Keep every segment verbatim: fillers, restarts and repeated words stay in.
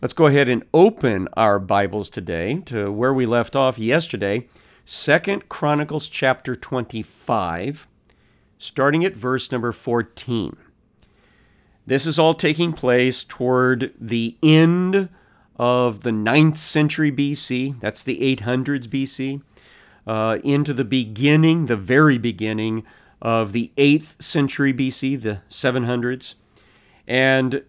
Let's go ahead and open our Bibles today to where we left off yesterday, Second Chronicles chapter twenty-five, starting at verse number fourteen. This is all taking place toward the end of the ninth century B C, that's the eight hundreds B C, uh, into the beginning, the very beginning of the eighth century B C, the seven hundreds. And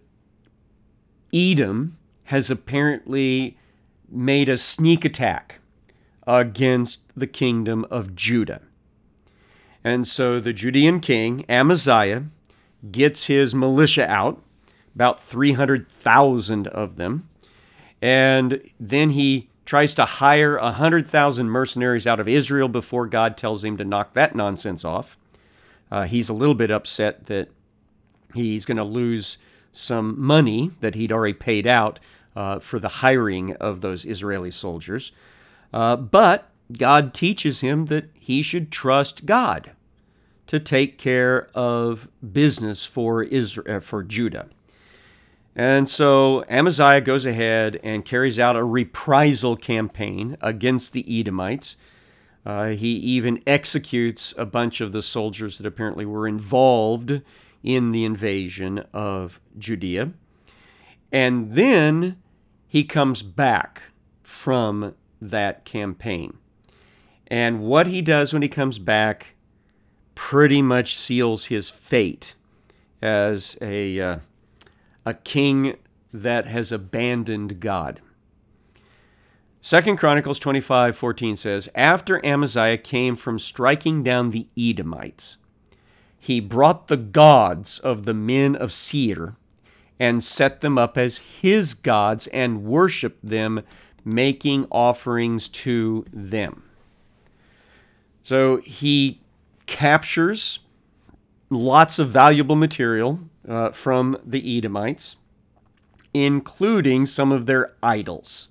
Edom has apparently made a sneak attack against the kingdom of Judah. And so the Judean king, Amaziah, gets his militia out, about three hundred thousand of them, and then he tries to hire one hundred thousand mercenaries out of Israel before God tells him to knock that nonsense off. Uh, he's a little bit upset that he's going to lose some money that he'd already paid out uh, for the hiring of those Israeli soldiers. Uh, but God teaches him that he should trust God to take care of business for Israel, for Judah. And so Amaziah goes ahead and carries out a reprisal campaign against the Edomites. Uh, he even executes a bunch of the soldiers that apparently were involved in the invasion of Judea. And then he comes back from that campaign. And what he does when he comes back pretty much seals his fate as a, uh, a king that has abandoned God. Second Chronicles twenty-five fourteen says, "After Amaziah came from striking down the Edomites, he brought the gods of the men of Seir and set them up as his gods and worshiped them, making offerings to them." So he captures lots of valuable material uh, from the Edomites, including some of their idols.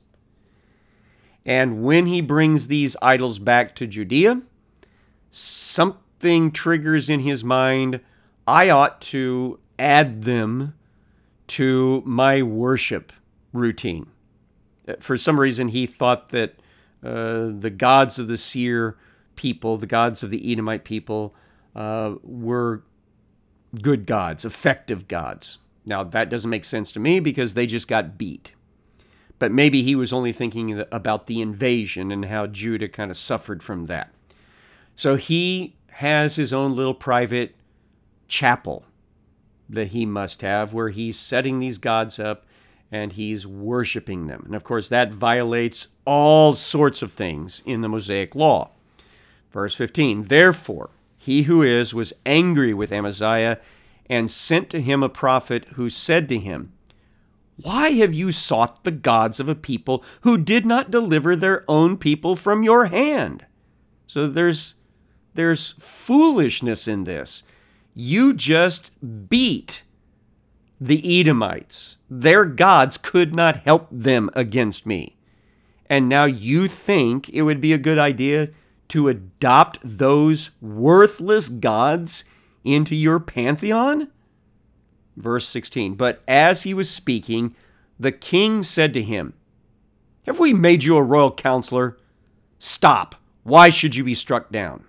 And when he brings these idols back to Judea, something Thing triggers in his mind, I ought to add them to my worship routine. For some reason, he thought that uh, the gods of the Seir people, the gods of the Edomite people, uh, were good gods, effective gods. Now, that doesn't make sense to me because they just got beat. But maybe he was only thinking about the invasion and how Judah kind of suffered from that. So he has his own little private chapel that he must have where he's setting these gods up and he's worshiping them. And of course, that violates all sorts of things in the Mosaic law. Verse fifteen, "Therefore, he who is was angry with Amaziah and sent to him a prophet who said to him, 'Why have you sought the gods of a people who did not deliver their own people from your hand?'" So there's There's foolishness in this. You just beat the Edomites. Their gods could not help them against me. And now you think it would be a good idea to adopt those worthless gods into your pantheon? Verse sixteen, "But as he was speaking, the king said to him, 'Have we made you a royal counselor? Stop. Why should you be struck down?'"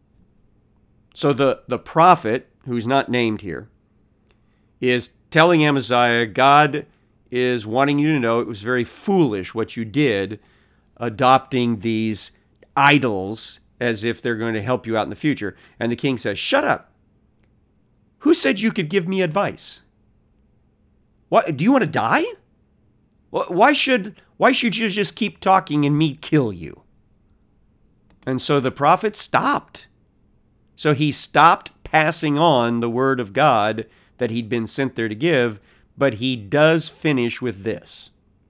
So the, the prophet, who's not named here, is telling Amaziah, God is wanting you to know it was very foolish what you did, adopting these idols as if they're going to help you out in the future. And the king says, "Shut up. Who said you could give me advice? What, do you want to die? Why should, why should you just keep talking and me kill you?" And so the prophet stopped. So he stopped passing on the word of God that he'd been sent there to give, but he does finish with this.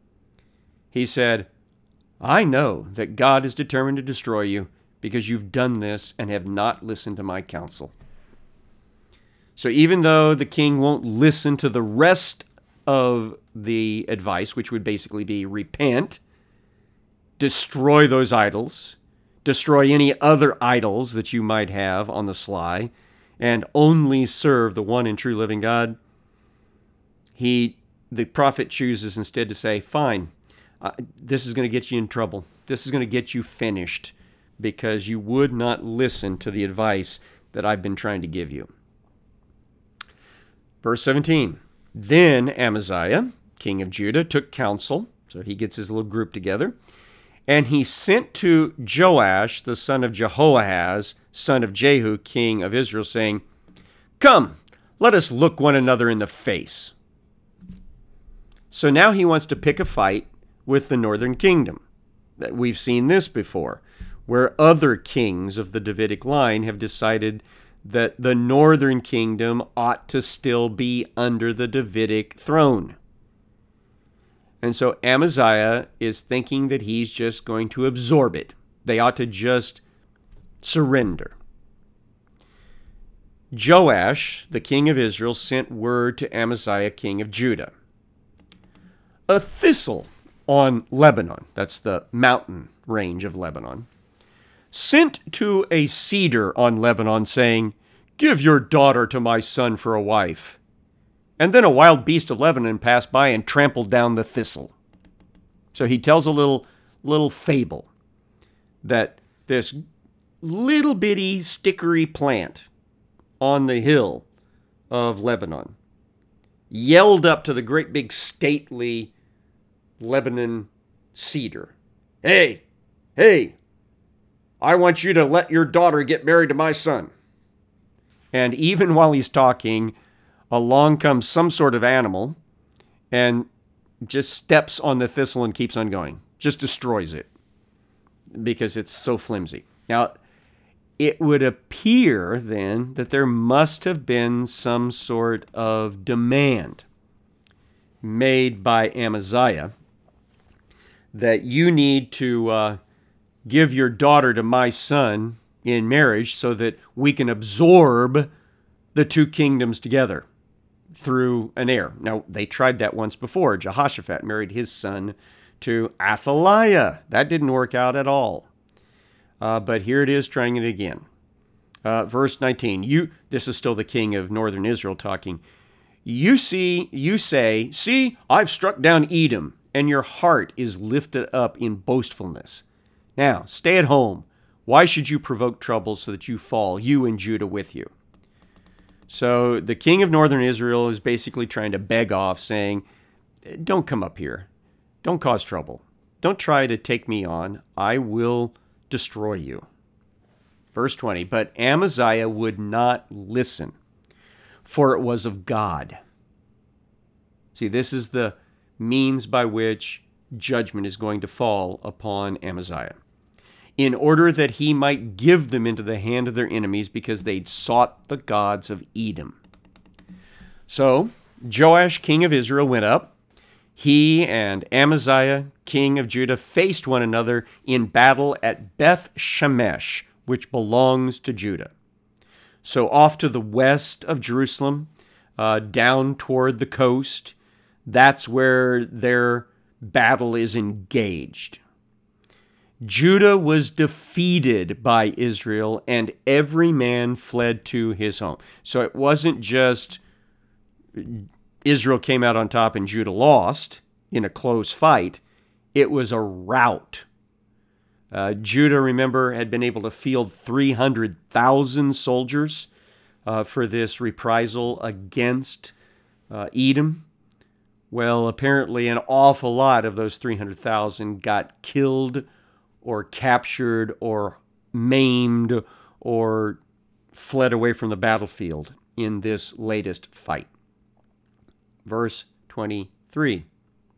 He said, "I know that God is determined to destroy you because you've done this and have not listened to my counsel." So even though the king won't listen to the rest of the advice, which would basically be repent, destroy those idols, destroy any other idols that you might have on the sly, and only serve the one and true living God, he the prophet chooses instead to say, fine, uh, this is going to get you in trouble. This is going to get you finished because you would not listen to the advice that I've been trying to give you. Verse seventeen, then Amaziah, king of Judah, took counsel. So he gets his little group together. And he sent to Joash, the son of Jehoahaz, son of Jehu, king of Israel, saying, come, let us look one another in the face. So now he wants to pick a fight with the northern kingdom. We've seen this before, where other kings of the Davidic line have decided that the northern kingdom ought to still be under the Davidic throne. And so Amaziah is thinking that he's just going to absorb it. They ought to just surrender. Joash, the king of Israel, sent word to Amaziah, king of Judah. A thistle on Lebanon, that's the mountain range of Lebanon, sent to a cedar on Lebanon, saying, give your daughter to my son for a wife. And then a wild beast of Lebanon passed by and trampled down the thistle. So he tells a little, little fable that this little bitty stickery plant on the hill of Lebanon yelled up to the great big stately Lebanon cedar, hey, hey, I want you to let your daughter get married to my son. And even while he's talking, along comes some sort of animal and just steps on the thistle and keeps on going. Just destroys it because it's so flimsy. Now, it would appear then that there must have been some sort of demand made by Amaziah that you need to uh, give your daughter to my son in marriage so that we can absorb the two kingdoms together through an heir. Now, they tried that once before. Jehoshaphat married his son to Athaliah. That didn't work out at all. Uh, but here it is trying it again. Uh, verse nineteen, you, this is still the king of northern Israel talking. You see, you say, see, I've struck down Edom, and your heart is lifted up in boastfulness. Now, stay at home. Why should you provoke trouble so that you fall, you and Judah with you? So the king of northern Israel is basically trying to beg off, saying, don't come up here. Don't cause trouble. Don't try to take me on. I will destroy you. Verse twenty, but Amaziah would not listen, for it was of God. See, this is the means by which judgment is going to fall upon Amaziah, in order that he might give them into the hand of their enemies, because they'd sought the gods of Edom. So Joash, king of Israel, went up. He and Amaziah, king of Judah, faced one another in battle at Beth Shemesh, which belongs to Judah. So off to the west of Jerusalem, uh, down toward the coast, that's where their battle is engaged. Judah was defeated by Israel, and every man fled to his home. So it wasn't just Israel came out on top and Judah lost in a close fight. It was a rout. Uh, Judah, remember, had been able to field three hundred thousand soldiers uh, for this reprisal against uh, Edom. Well, apparently an awful lot of those three hundred thousand got killed or captured or maimed or fled away from the battlefield in this latest fight. Verse twenty-three.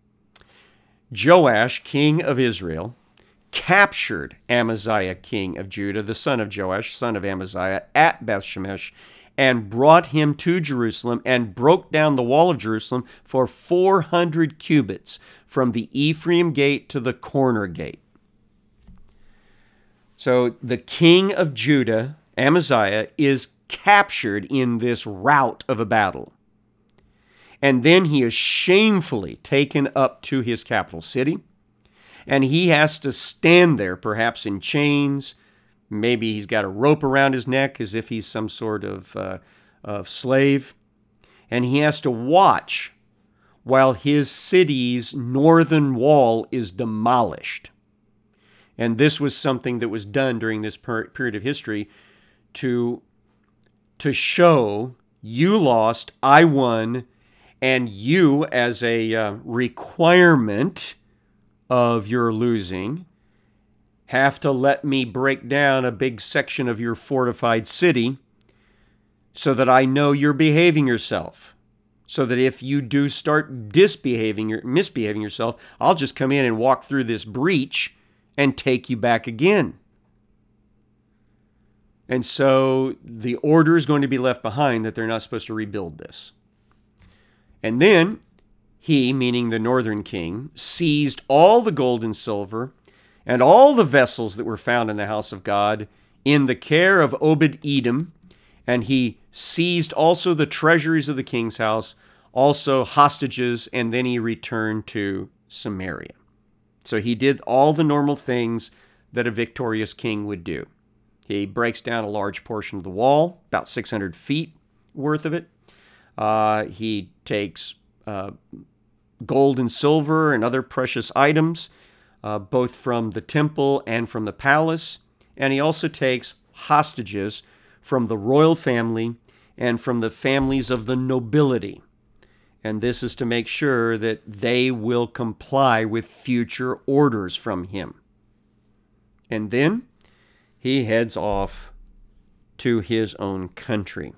Joash, king of Israel, captured Amaziah, king of Judah, the son of Joash, son of Amaziah, at Bethshemesh, and brought him to Jerusalem, and broke down the wall of Jerusalem for four hundred cubits, from the Ephraim gate to the corner gate. So the king of Judah, Amaziah, is captured in this rout of a battle. And then he is shamefully taken up to his capital city, and he has to stand there, perhaps in chains. Maybe he's got a rope around his neck as if he's some sort of, uh, of slave. And he has to watch while his city's northern wall is demolished. And this was something that was done during this per- period of history to, to show you lost, I won, and you, as a uh, requirement of your losing, have to let me break down a big section of your fortified city so that I know you're behaving yourself. So that if you do start disbehaving or misbehaving yourself, I'll just come in and walk through this breach and take you back again. And so the order is going to be left behind that they're not supposed to rebuild this. And then he, meaning the northern king, seized all the gold and silver and all the vessels that were found in the house of God in the care of Obed-Edom, and he seized also the treasuries of the king's house, also hostages, and then he returned to Samaria. So he did all the normal things that a victorious king would do. He breaks down a large portion of the wall, about six hundred feet worth of it. Uh, he takes uh, gold and silver and other precious items, uh, both from the temple and from the palace. And he also takes hostages from the royal family and from the families of the nobility. And this is to make sure that they will comply with future orders from him. And then he heads off to his own country.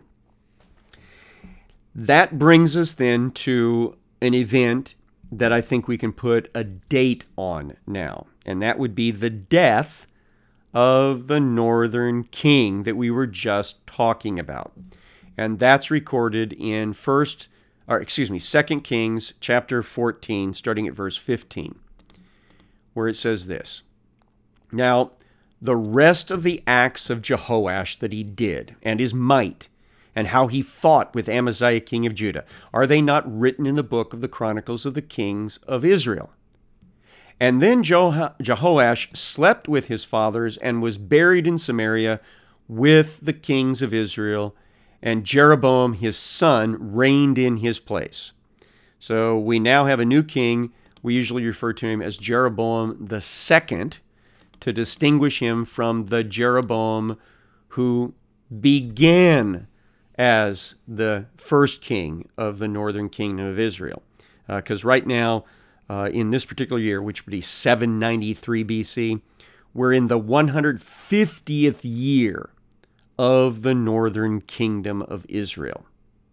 That brings us then to an event that I think we can put a date on now, and that would be the death of the northern king that we were just talking about. And that's recorded in first, or excuse me, Second Kings chapter fourteen, starting at verse fifteen, where it says this. Now, the rest of the acts of Jehoash that he did, and his might, and how he fought with Amaziah king of Judah, are they not written in the book of the Chronicles of the Kings of Israel? And then Jeho- Jehoash slept with his fathers and was buried in Samaria with the kings of Israel, and Jeroboam his son reigned in his place. So we now have a new king. We usually refer to him as Jeroboam the second to distinguish him from the Jeroboam who began as the first king of the northern kingdom of Israel. Because uh, right now, uh, in this particular year, which would be seven ninety-three B C, we're in the one hundred fiftieth year of the northern kingdom of Israel.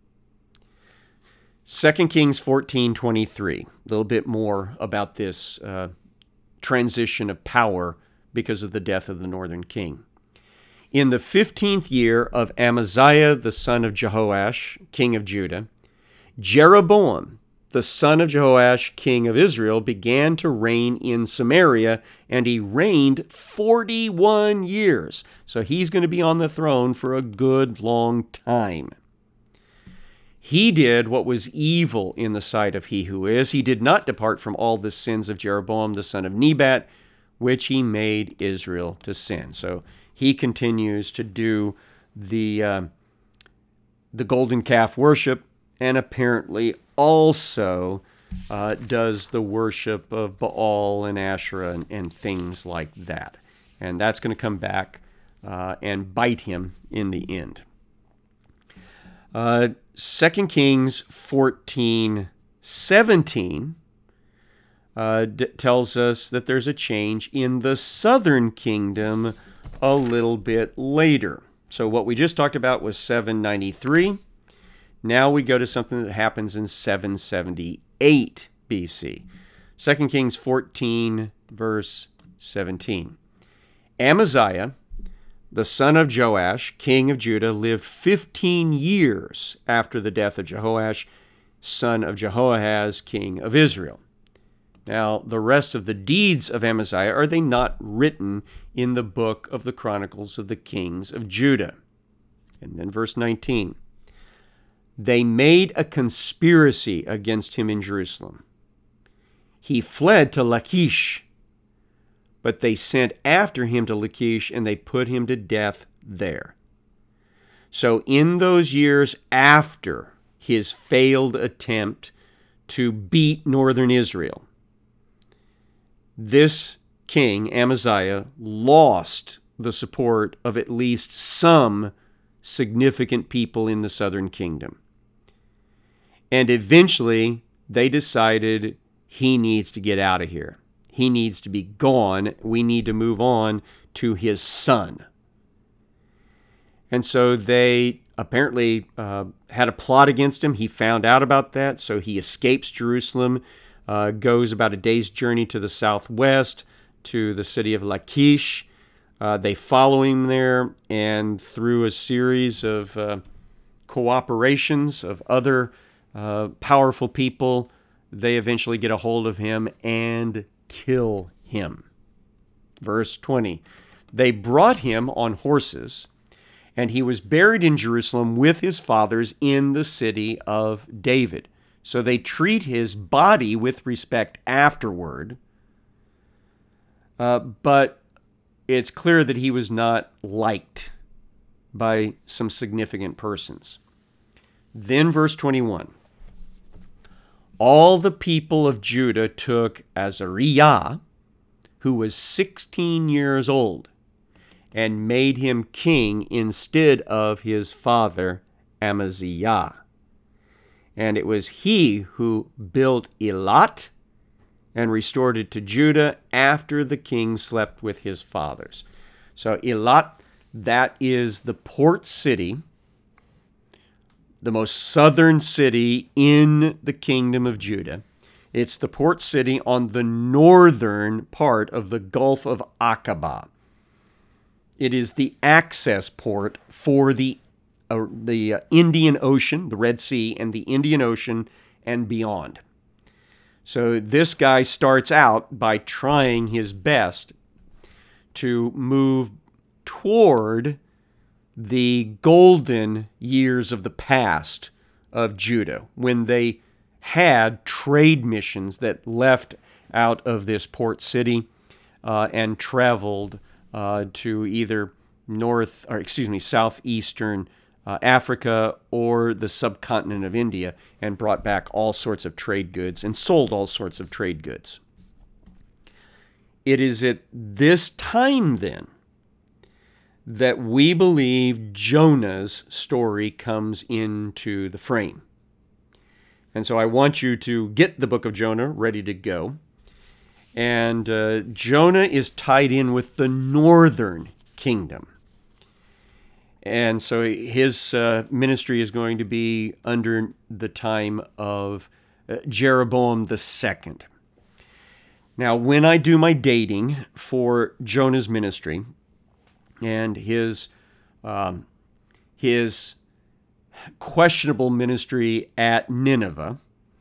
Second Kings fourteen twenty-three, a little bit more about this uh, transition of power because of the death of the northern king. In the fifteenth year of Amaziah the son of Jehoash, king of Judah, Jeroboam the son of Jehoash, king of Israel, began to reign in Samaria, and he reigned forty-one years. So he's going to be on the throne for a good long time. He did what was evil in the sight of he who is. He did not depart from all the sins of Jeroboam the son of Nebat, which he made Israel to sin. So he continues to do the, uh, the golden calf worship, and apparently also uh, does the worship of Baal and Asherah and, and things like that. And that's going to come back uh, and bite him in the end. Uh, Second Kings fourteen seventeen uh, d- tells us that there's a change in the southern kingdom a little bit later. So what we just talked about was seven ninety-three. Now we go to something that happens in seven seventy-eight B C. Second Kings fourteen, verse seventeen. Amaziah, the son of Joash, king of Judah, lived fifteen years after the death of Jehoash, son of Jehoahaz, king of Israel. Now, the rest of the deeds of Amaziah, are they not written in the book of the Chronicles of the Kings of Judah? And then verse nineteen. They made a conspiracy against him in Jerusalem. He fled to Lachish, but they sent after him to Lachish, and they put him to death there. So in those years after his failed attempt to beat northern Israel. This king, Amaziah, lost the support of at least some significant people in the southern kingdom. And eventually, they decided he needs to get out of here. He needs to be gone. We need to move on to his son. And so they apparently uh, had a plot against him. He found out about that, so he escapes Jerusalem, uh, goes about a day's journey to the southwest, to the city of Lachish. Uh, they follow him there, and through a series of uh, cooperations of other uh, powerful people, they eventually get a hold of him and kill him. Verse twenty, they brought him on horses, and he was buried in Jerusalem with his fathers in the city of David. So they treat his body with respect afterward, uh, but it's clear that he was not liked by some significant persons. Then verse twenty-one, all the people of Judah took Azariah, who was sixteen years old, and made him king instead of his father Amaziah. And it was he who built Elat and restored it to Judah after the king slept with his fathers. So Elat, that is the port city, the most southern city in the kingdom of Judah. It's the port city on the northern part of the Gulf of Aqaba. It is the access port for the, uh, the uh, Indian Ocean, the Red Sea, and the Indian Ocean and beyond. So this guy starts out by trying his best to move toward the golden years of the past of Judah, when they had trade missions that left out of this port city uh, and traveled uh, to either north, or excuse me, southeastern uh, Africa or the subcontinent of India, and brought back all sorts of trade goods and sold all sorts of trade goods. It is at this time then that we believe Jonah's story comes into the frame. And so I want you to get the book of Jonah ready to go. And uh, Jonah is tied in with the northern kingdom. And so his uh, ministry is going to be under the time of uh, Jeroboam the second. Now, when I do my dating for Jonah's ministry and his um, his questionable ministry at Nineveh,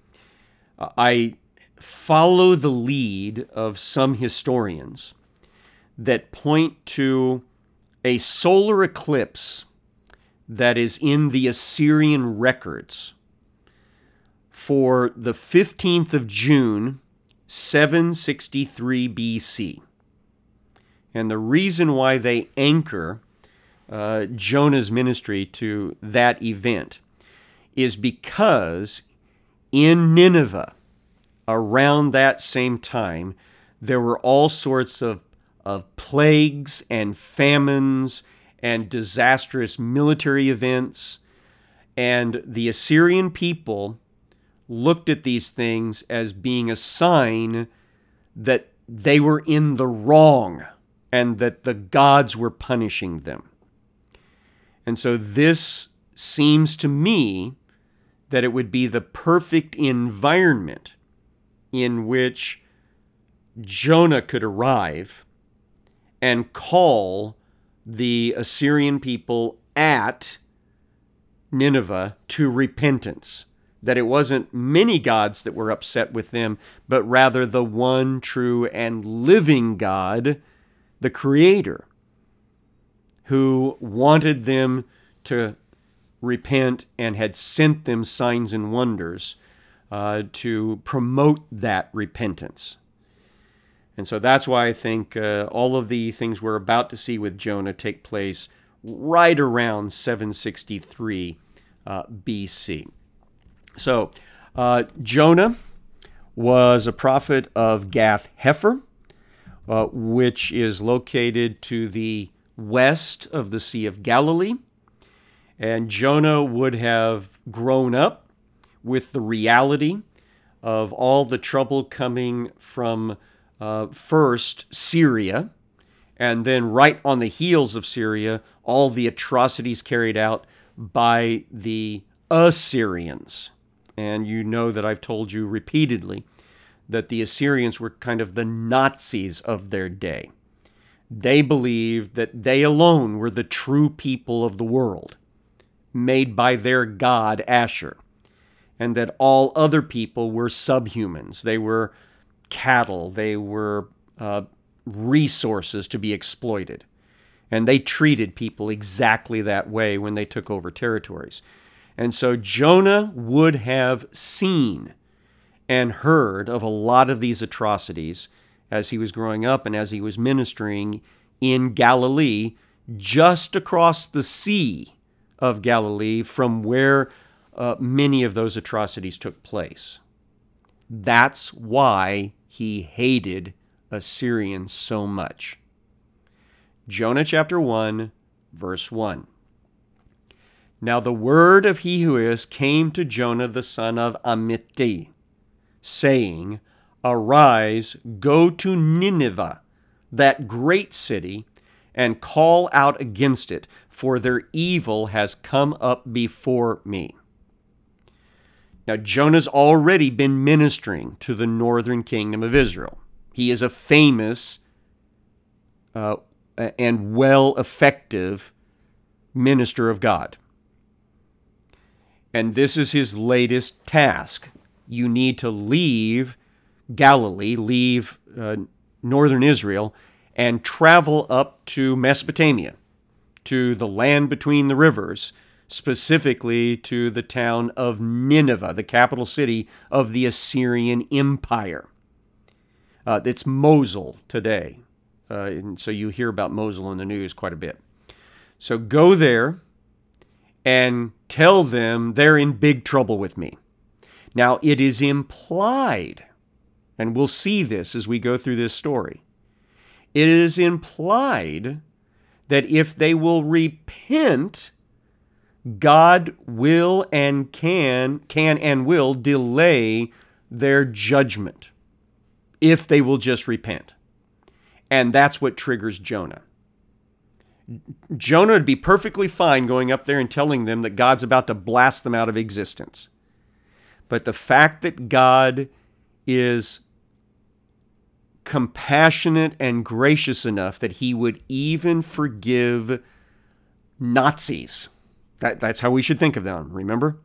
I follow the lead of some historians that point to a solar eclipse that is in the Assyrian records for the fifteenth of June, seven sixty-three B C. And the reason why they anchor uh, Jonah's ministry to that event is because in Nineveh, around that same time, there were all sorts of, of plagues and famines and disastrous military events. And the Assyrian people looked at these things as being a sign that they were in the wrong and that the gods were punishing them. And so this seems to me that it would be the perfect environment in which Jonah could arrive and call the Assyrian people at Nineveh to repentance. That it wasn't many gods that were upset with them, but rather the one true and living God, the Creator, who wanted them to repent and had sent them signs and wonders uh, to promote that repentance. And so that's why I think uh, all of the things we're about to see with Jonah take place right around seven sixty-three uh, B C. So Uh, Jonah was a prophet of Gath-Hepher, uh, which is located to the west of the Sea of Galilee. And Jonah would have grown up with the reality of all the trouble coming from uh, first Syria, and then right on the heels of Syria, all the atrocities carried out by the Assyrians. And you know that I've told you repeatedly that the Assyrians were kind of the Nazis of their day. They believed that they alone were the true people of the world, made by their god Ashur, and that all other people were subhumans. They were cattle. They were uh, resources to be exploited. And they treated people exactly that way when they took over territories. And so Jonah would have seen and heard of a lot of these atrocities as he was growing up and as he was ministering in Galilee, just across the Sea of Galilee from where uh, many of those atrocities took place. That's why he hated Assyrians so much. Jonah chapter one, verse one. Now the word of he who is came to Jonah the son of Amittai, saying, Arise, go to Nineveh, that great city, and call out against it, for their evil has come up before me. Now Jonah's already been ministering to the northern kingdom of Israel. He is a famous uh, and well-effective minister of God. And this is his latest task. You need to leave Galilee, leave uh, northern Israel, and travel up to Mesopotamia, to the land between the rivers, specifically to the town of Nineveh, the capital city of the Assyrian Empire. Uh, it's Mosul today. Uh, and so you hear about Mosul in the news quite a bit. So go there and tell them they're in big trouble with me. Now, it is implied, and we'll see this as we go through this story, it is implied that if they will repent, God will and can, can and will delay their judgment if they will just repent. And that's what triggers Jonah. Jonah would be perfectly fine going up there and telling them that God's about to blast them out of existence. But the fact that God is compassionate and gracious enough that he would even forgive Nazis, that, that's how we should think of them, remember?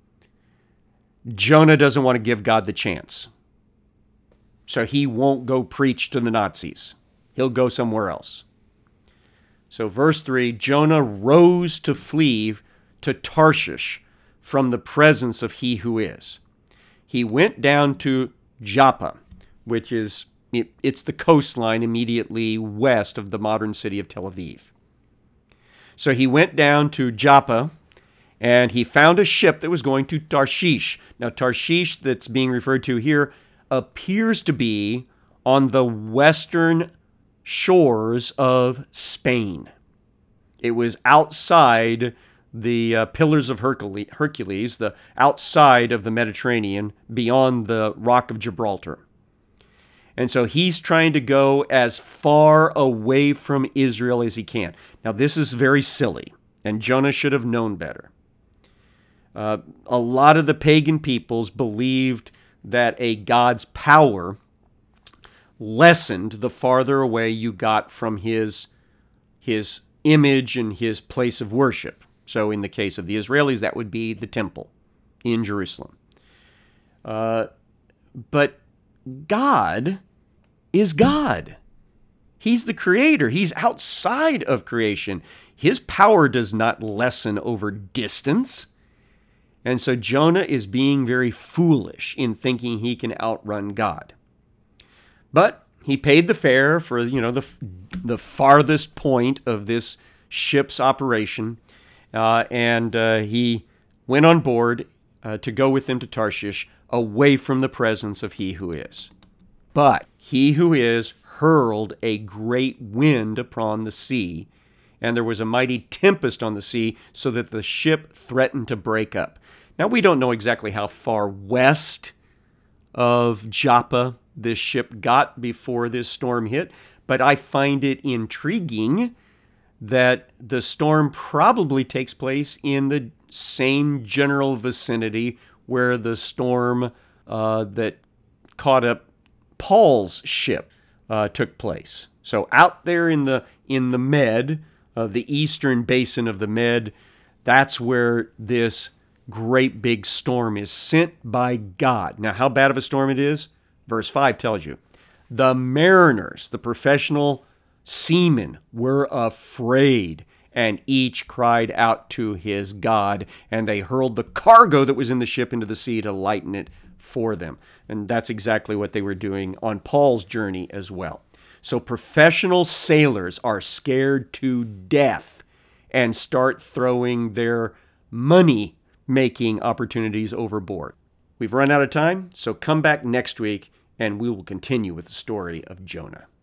Jonah doesn't want to give God the chance. So he won't go preach to the Nazis. He'll go somewhere else. So verse three, Jonah rose to flee to Tarshish from the presence of he who is. He went down to Joppa, which is, it, it's the coastline immediately west of the modern city of Tel Aviv. So he went down to Joppa, and he found a ship that was going to Tarshish. Now, Tarshish that's being referred to here appears to be on the western shores of Spain. It was outside the uh, Pillars of Hercules, the outside of the Mediterranean, beyond the Rock of Gibraltar. And so he's trying to go as far away from Israel as he can. Now, this is very silly, and Jonah should have known better. Uh, a lot of the pagan peoples believed that a God's power lessened the farther away you got from his, his image and his place of worship. So in the case of the Israelis, that would be the temple in Jerusalem. Uh, but God is God. He's the creator. He's outside of creation. His power does not lessen over distance. And so Jonah is being very foolish in thinking he can outrun God. But he paid the fare for, you know, the the farthest point of this ship's operation, uh, and uh, he went on board uh, to go with them to Tarshish away from the presence of He who is. But He who is hurled a great wind upon the sea, and there was a mighty tempest on the sea, so that the ship threatened to break up. Now, we don't know exactly how far west of Joppa this ship got before this storm hit, but I find it intriguing that the storm probably takes place in the same general vicinity where the storm uh, that caught up Paul's ship uh, took place. So out there in the in the Med, uh, the eastern basin of the Med, that's where this great big storm is sent by God. Now, how bad of a storm it is? Verse five tells you. The mariners, the professional seamen, were afraid, and each cried out to his God, and they hurled the cargo that was in the ship into the sea to lighten it for them. And that's exactly what they were doing on Paul's journey as well. So professional sailors are scared to death and start throwing their money-making opportunities overboard. We've run out of time, so come back next week and we will continue with the story of Jonah.